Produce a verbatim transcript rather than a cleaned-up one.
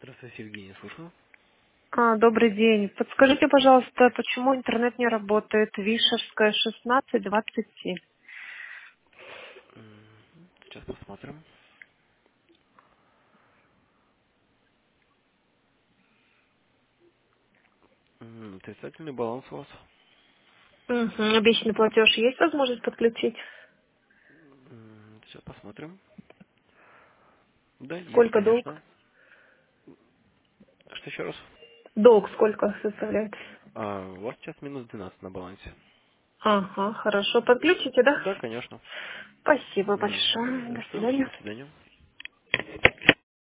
Здравствуйте, Евгений, слушаю. А, добрый день. Подскажите, пожалуйста, почему интернет не работает? Вишерская, шестнадцать, двадцать семь. М, Сейчас посмотрим. М, Отрицательный баланс у вас. Угу. Обещанный платеж есть возможность подключить? М, Сейчас посмотрим. Да, есть, Сколько долг? конечно. Что еще раз? Долг сколько составляет? А, у вас сейчас минус двенадцать на балансе. Ага, хорошо. Подключите, да? Да, конечно. Спасибо Мгм. большое. Не за До что. свидания. До свидания.